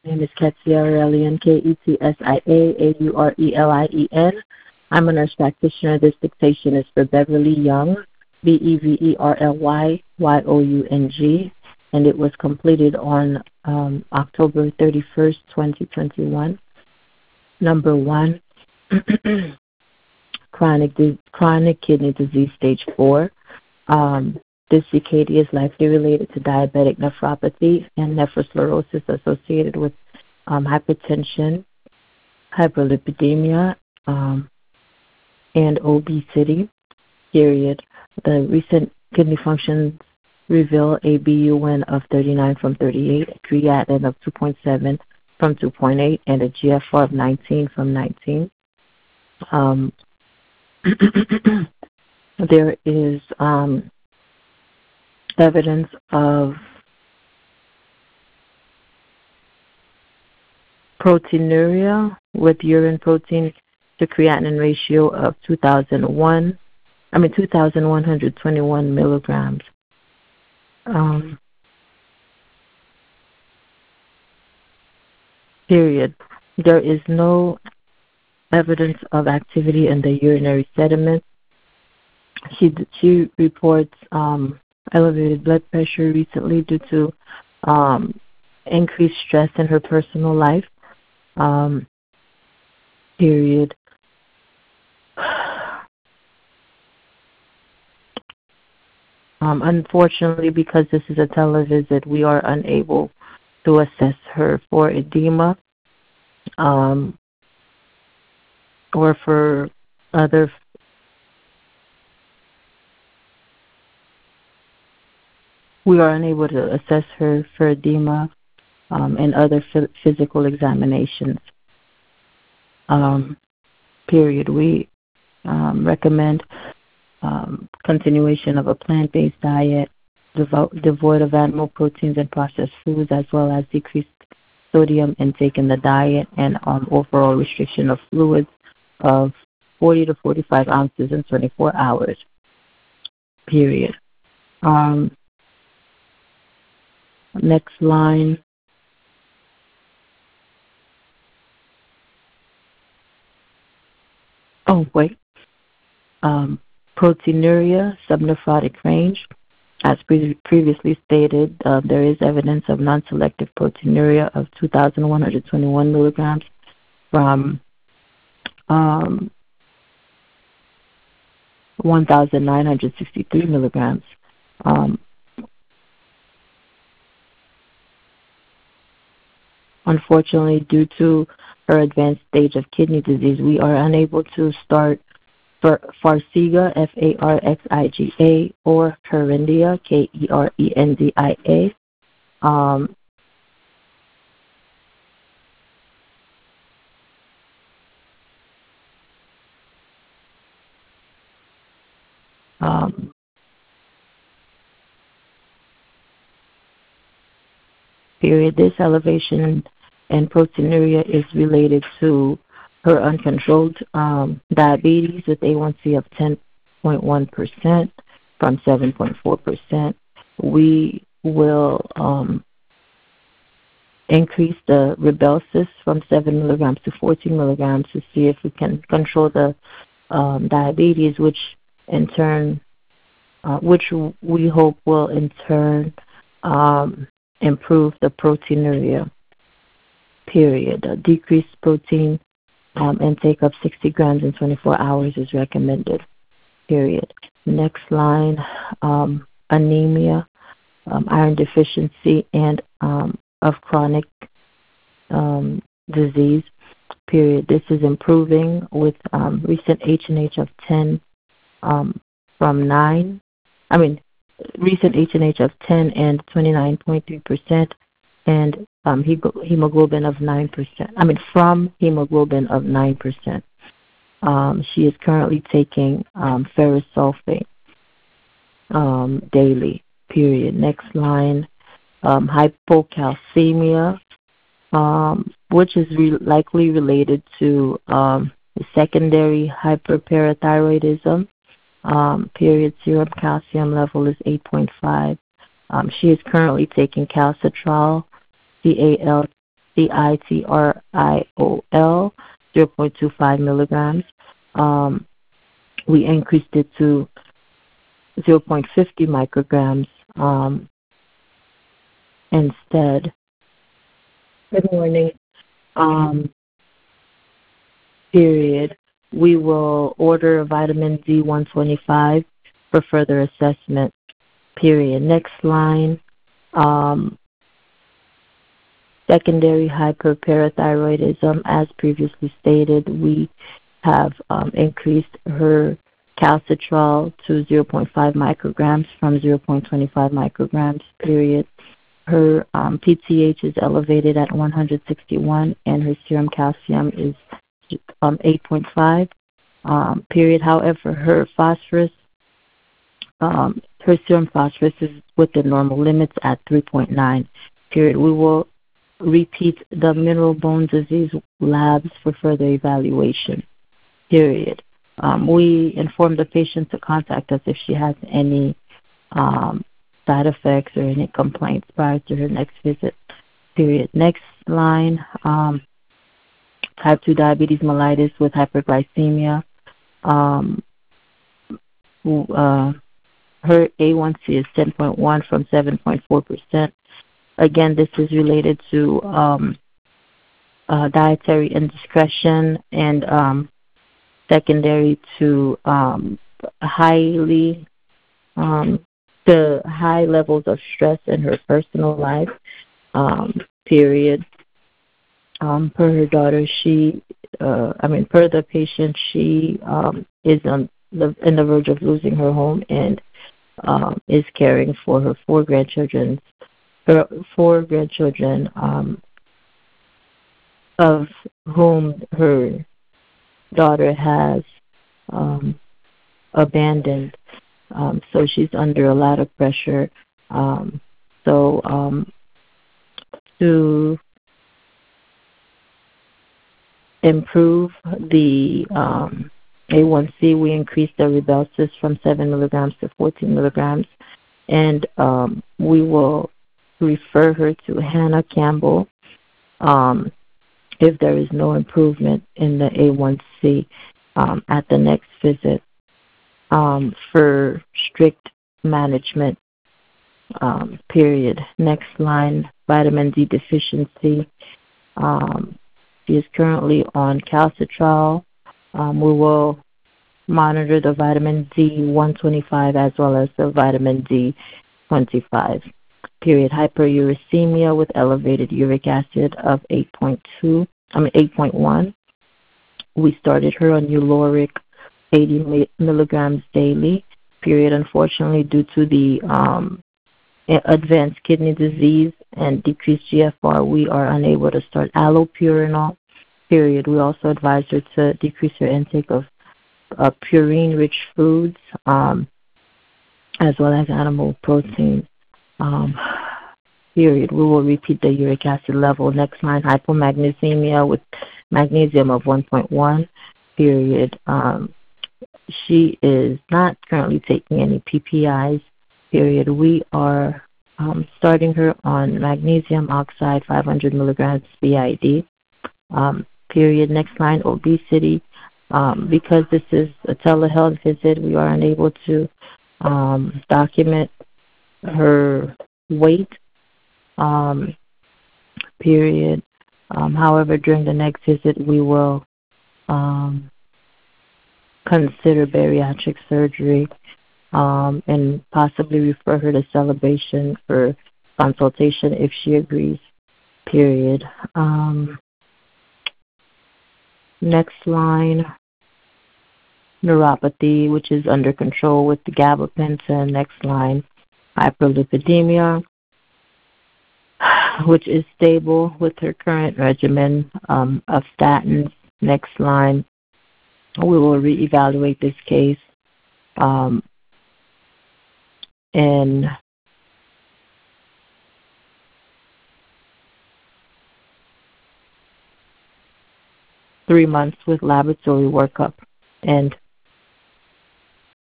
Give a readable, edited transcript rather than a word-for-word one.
name is Ketsia Aurelian, Ketsia-Aurelien. I'm a nurse practitioner. This dictation is for Beverly Young, Beverlyyoung, and it was completed on October 31st, 2021. Number 1, chronic kidney disease stage 4. This CKD is likely related to diabetic nephropathy and nephrosclerosis associated with hypertension, hyperlipidemia, and obesity, period. The recent kidney functions reveal a BUN of 39 from 38, a creatinine of 2.7 from 2.8, and a GFR of 19 from 19. There is evidence of proteinuria with urine protein to creatinine ratio of 2,121 milligrams. Period. There is no evidence of activity in the urinary sediment. She reports elevated blood pressure recently due to increased stress in her personal life. Period. Unfortunately, because this is a televisit, we are unable to assess her for edema or for other. We are unable to assess her for edema and other physical examinations. Period. We recommend continuation of a plant-based diet devoid of animal proteins and processed foods, as well as decreased sodium intake in the diet and overall restriction of fluids of 40 to 45 ounces in 24 hours. Period. Next line. Proteinuria, subnephrotic range. As previously stated, there is evidence of non-selective proteinuria of 2,121 milligrams from 1,963 milligrams. Unfortunately, due to her advanced stage of kidney disease, we are unable to start Farxiga, Farxiga, or Kerendia, Kerendia. Period. This elevation and proteinuria is related to her uncontrolled diabetes with A1C of 10.1% from 7.4%. We will increase the Rybelsus from 7 milligrams to 14 milligrams to see if we can control the diabetes, which we hope will in turn improve the proteinuria. Period. Decreased protein intake of 60 grams in 24 hours is recommended. Period. Next line, anemia, iron deficiency, and of chronic disease. Period. This is improving with recent H&H of 10 from 9. Recent H&H of 10 and 29.3%, and hemoglobin of 9%. From hemoglobin of 9%. She is currently taking ferrous sulfate daily. Period. Next line, hypocalcemia, which is likely related to secondary hyperparathyroidism. Period. Serum calcium level is 8.5. She is currently taking Calcitrol, citriol, 0.25 milligrams. We increased it to 0.50 micrograms instead. Good morning. Period. We will order vitamin D 125 for further assessment. Period. Next line. Secondary hyperparathyroidism, as previously stated, we have increased her calcitrol to 0.5 micrograms from 0.25 micrograms, period. Her PTH is elevated at 161, and her serum calcium is 8.5, period. However, her phosphorus, her serum phosphorus is within normal limits at 3.9, period. We will repeat the mineral bone disease labs for further evaluation, period. We inform the patient to contact us if she has any side effects or any complaints prior to her next visit, period. Next line, type 2 diabetes mellitus with hyperglycemia. Her A1C is 10.1 from 7.4%. Again, this is related to dietary indiscretion and secondary to the high levels of stress in her personal life, period. Per her daughter, per the patient, she is in the verge of losing her home and is caring for her four grandchildren, of whom her daughter has abandoned. So she's under a lot of pressure. To improve the A1C, we increased the Rybelsus from 7 milligrams to 14 milligrams, and we will refer her to Hannah Campbell if there is no improvement in the A1C at the next visit for strict management, period. Next line, vitamin D deficiency. She is currently on calcitrol. We will monitor the vitamin D 125 as well as the vitamin D 25. Period. Hyperuricemia with elevated uric acid of 8.1. We started her on Uloric 80 milligrams daily. Period. Unfortunately, due to the advanced kidney disease and decreased GFR, we are unable to start allopurinol. Period. We also advise her to decrease her intake of purine-rich foods, as well as animal protein. Period. We will repeat the uric acid level. Next line, hypomagnesemia with magnesium of 1.1. Period. She is not currently taking any PPIs. Period. We are starting her on magnesium oxide 500 milligrams BID. Period. Next line, obesity. Because this is a telehealth visit, we are unable to document her weight. Period. However, during the next visit, we will consider bariatric surgery and possibly refer her to Celebration for consultation if she agrees. Period. Next line, neuropathy, which is under control with the gabapentin. Next line, hyperlipidemia, which is stable with her current regimen of statins. Next line, we will reevaluate this case in three months with laboratory workup and